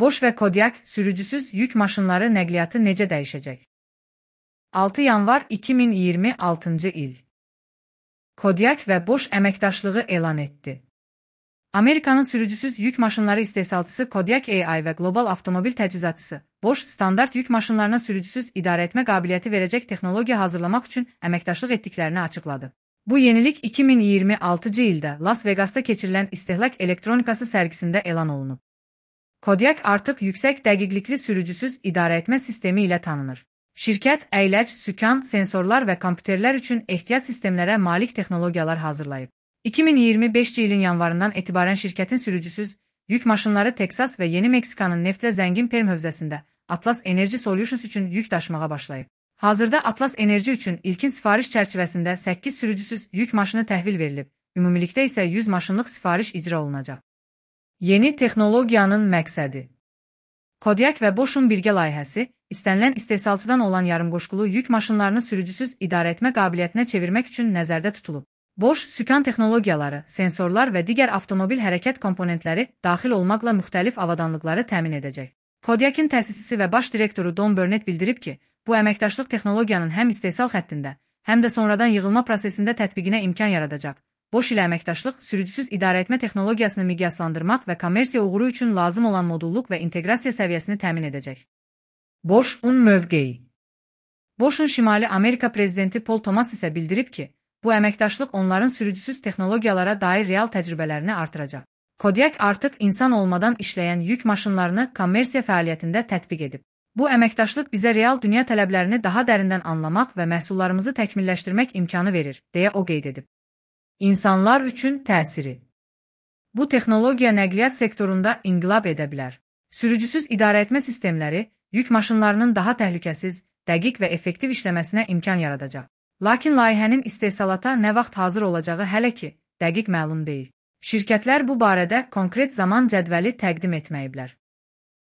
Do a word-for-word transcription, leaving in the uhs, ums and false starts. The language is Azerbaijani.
Bosch və Kodiaq sürücüsüz yük maşınları nəqliyyatı necə dəyişəcək? altı yanvar iki min iyirmi altıncı il. Kodiaq və Bosch əməkdaşlığı elan etdi. Amerikanın sürücüsüz yük maşınları istehsalçısı Kodiaq A I və qlobal avtomobil təchizatçısı Bosch standart yük maşınlarına sürücüsüz idarə etmə qabiliyyəti verəcək texnologiya hazırlamaq üçün əməkdaşlıq etdiklərini açıqladı. Bu yenilik iki min iyirmi altıncı ildə Las Vegasda keçirilən İstehlak Elektronikası sərgisində elan olunub. Kodiaq artıq yüksək dəqiqlikli sürücüsüz idarə etmə sistemi ilə tanınır. Şirkət əyləc, sükan, sensorlar və kompüterlər üçün ehtiyat sistemlərə malik texnologiyalar hazırlayıb. iki min iyirmi beşinci ilin yanvarından etibarən şirkətin sürücüsüz yük maşınları Teksas və Yeni Meksikanın neftlə zəngin Perm hövzəsində Atlas Energy Solutions üçün yük daşımağa başlayıb. Hazırda Atlas Energy üçün ilkin sifariş çərçivəsində səkkiz sürücüsüz yük maşını təhvil verilib, ümumilikdə isə yüz maşınlıq sifariş icra olunacaq. Yeni texnologiyanın məqsədi. Kodiaq və Bosch'un birgə layihəsi, istənilən istehsalçıdan olan yarımqoşqulu yük maşınlarını sürücüsüz idarə etmə qabiliyyətinə çevirmək üçün nəzərdə tutulub. Bosch, sükan texnologiyaları, sensorlar və digər avtomobil hərəkət komponentləri daxil olmaqla müxtəlif avadanlıqları təmin edəcək. Kodiaq'ın təsisçisi və baş direktoru Don Burnett bildirib ki, bu əməkdaşlıq texnologiyanın həm istehsal xəttində, həm də sonradan yığılma prosesində tətbiqinə imkan yaradacaq. Bosch ilə əməkdaşlıq sürücüsüz idarə etmə texnologiyasını miqyaslandırmaq və kommersiya uğuru üçün lazım olan modulluq və inteqrasiya səviyyəsini təmin edəcək. Bosch-un mövqeyi. Bosch-un Şimali Amerika prezidenti Paul Thomas isə bildirib ki, bu əməkdaşlıq onların sürücüsüz texnologiyalara dair real təcrübələrini artıracaq. Kodiaq artıq insan olmadan işləyən yük maşınlarını kommersiya fəaliyyətində tətbiq edib. Bu əməkdaşlıq bizə real dünya tələblərini daha dərindən anlamaq və məhsullarımızı təkmilləşdirmək imkanı verir, deyə o qeyd edib. İnsanlar üçün təsiri. Bu texnologiya nəqliyyat sektorunda inqilab edə bilər. Sürücüsüz idarə etmə sistemləri yük maşınlarının daha təhlükəsiz, dəqiq və effektiv işləməsinə imkan yaradacaq. Lakin layihənin istehsalata nə vaxt hazır olacağı hələ ki, dəqiq məlum deyil. Şirkətlər bu barədə konkret zaman cədvəli təqdim etməyiblər.